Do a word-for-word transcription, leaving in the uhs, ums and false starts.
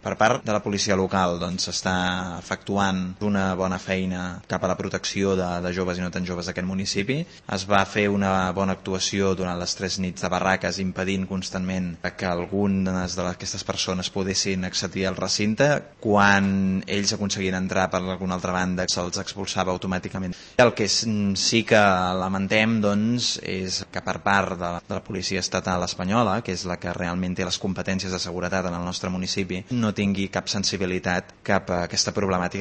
Per part de la policia local doncs s'està efectuant una bona feina cap a la protecció de, de joves i no tan joves d'aquest municipi. Es va fer una bona actuació durant les tres nits de barraques, impedint constantment que algunes d'aquestes persones poguessin accedir al recinte. Quan ells aconseguien entrar per alguna altra banda se'ls expulsava automàticament. El que sí que lamentem doncs, és que per part de la, de la policia estatal espanyola, que és la que realment té les competències de seguretat en el nostre municipi, no tingui cap sensibilitat cap a aquesta problemàtica